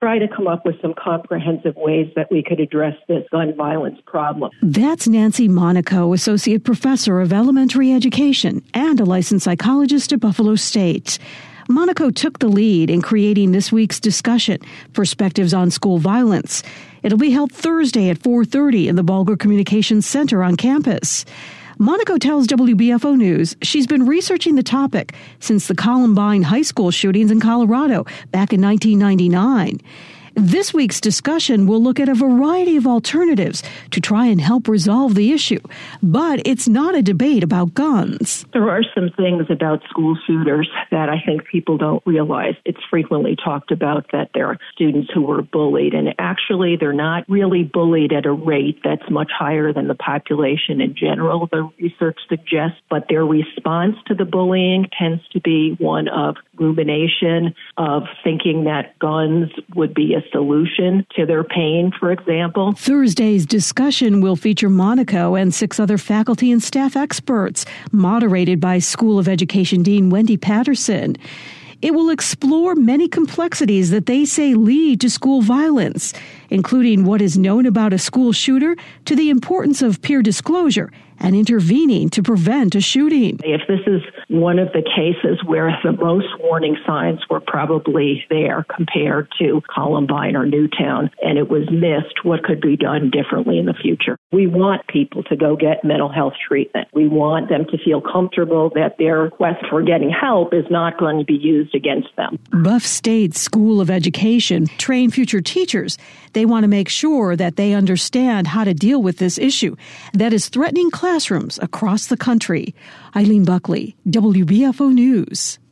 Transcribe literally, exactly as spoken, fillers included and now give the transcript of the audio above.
try to come up with some comprehensive ways that we could address this gun violence problem. That's Nancy Monaco, Associate Professor of Elementary Education and a licensed psychologist at Buffalo State. Monaco took the lead in creating this week's discussion, Perspectives on School Violence. It'll be held Thursday at four thirty in the Bulger Communications Center on campus. Monaco tells W B F O News she's been researching the topic since the Columbine high school shootings in Colorado back in nineteen ninety-nine. This week's discussion will look at a variety of alternatives to try and help resolve the issue. But it's not a debate about guns. There are some things about school shooters that I think people don't realize. It's frequently talked about that there are students who were bullied, and actually they're not really bullied at a rate that's much higher than the population in general, the research suggests, but their response to the bullying tends to be one of rumination, of thinking that guns would be a solution to their pain, for example. Thursday's discussion will feature Monaco and six other faculty and staff experts, moderated by School of Education Dean Wendy Patterson. It will explore many complexities that they say lead to school violence, including what is known about a school shooter to the importance of peer disclosure and intervening to prevent a shooting. If this is one of the cases where the most warning signs were probably there compared to Columbine or Newtown, and it was missed, what could be done differently in the future? We want people to go get mental health treatment. We want them to feel comfortable that their quest for getting help is not going to be used against them. Buff State School of Education train future teachers. They want to make sure that they understand how to deal with this issue that is threatening classrooms across the country. Eileen Buckley, W B F O News.